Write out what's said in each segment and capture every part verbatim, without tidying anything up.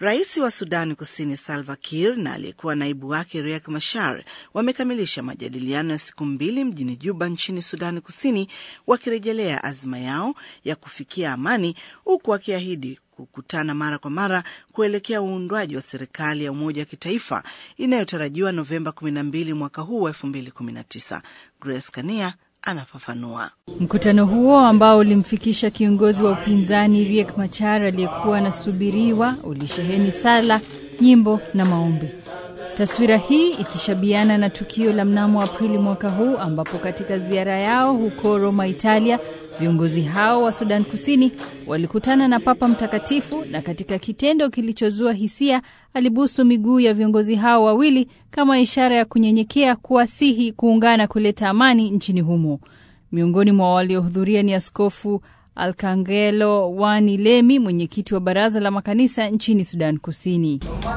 Rais wa Sudani Kusini Salva Kiir na aliyekuwa naibu wake Riek Machar wamekamilisha majadiliano ya siku mbili mjini Juba nchini Sudani Kusini, wakirejelea azma yao ya kufikia amani, huku wakiahidi kukutana mara kwa mara kuelekea uundwaji wa serikali ya umoja wa kitaifa inayotarajiwa Novemba kumi na mbili mwaka huu wa elfu mbili kumi na tisa. Grace Kania anafafanua. Mkutano huo ambao ulimfikisha kiongozi wa upinzani Riek Machar aliyekuwa anasubiriwa ulisheheni sala, nyimbo na maombi. Taswira hii ikishabiana na tukio la mnamo Aprili mwaka huu ambapo katika ziara yao huko Roma, Italia, viongozi hao wa Sudan Kusini walikutana na Papa Mtakatifu, na katika kitendo kilichozua hisia alibusu miguu ya viongozi hao wawili kama ishara ya kunyenyekea kuwasihi kuungana kuleta amani nchini humo. Miongoni mwa waliohudhuria ni Askofu Alkangelo Wani Lemi, mwenyekiti wa baraza la makanisa nchini Sudan Kusini.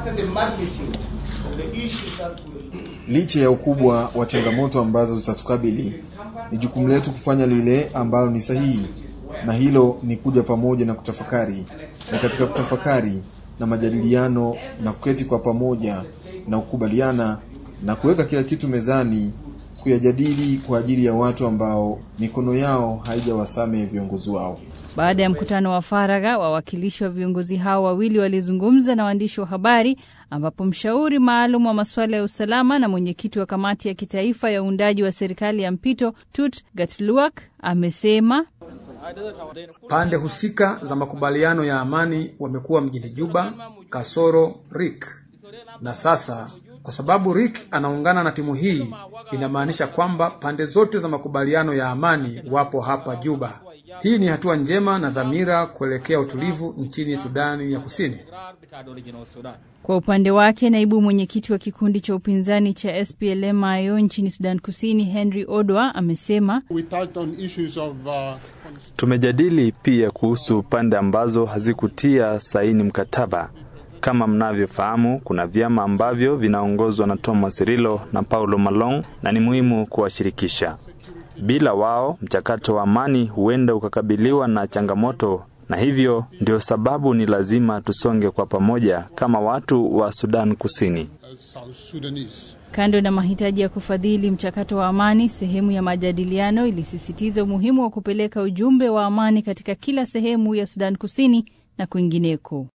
Licha ya ukubwa wa changamoto ambazo zitatukabili, ni jukumu letu kufanya lile ambalo ni sahihi, na hilo ni kuja pamoja na kutafakari. Na katika kutafakari na majadiliano na kuketi kwa pamoja na kukubaliana na kuweka kila kitu mezani, kuyajadili kwa ajili ya watu ambao mikono yao haijawasame viongozi wao. Baada ya mkutano wa faragha, wawakilishi wa viongozi hao wawili walizungumza na waandishi wa habari, ambapo mshauri maalum wa masuala ya usalama na mwenyekiti wa kamati ya kitaifa ya uundaji wa serikali ya mpito Tut Gatluak amesema pande husika za makubaliano ya amani wamekuwa mjini Juba, kasoro Riek. Na sasa kwa sababu Riek anaungana na timu hii, inamaanisha kwamba pande zote za makubaliano ya amani wapo hapa Juba. Hii ni hatua njema na dhamira kuelekea utulivu nchini Sudani ya Kusini. Kwa upande wake, naibu mwenyekiti wa kikundi cha upinzani cha S P L M I O nchini Sudan Kusini Henry Odwa amesema tumejadili pia kuhusu pande ambazo hazikutia saini mkataba. Kama mnavyofahamu, kuna vyama ambavyo vinaongozwa na Thomas Rilo na Paulo Malong, na ni muhimu kuwashirikisha. Bila wao, mchakato wa amani huenda ukakabiliwa na changamoto, na hivyo ndio sababu ni lazima tusonge kwa pamoja kama watu wa Sudan Kusini. Kando na mahitaji ya kufadhili mchakato wa amani, sehemu ya majadiliano ilisisitiza umuhimu wa kupeleka ujumbe wa amani katika kila sehemu ya Sudan Kusini na kwingineko.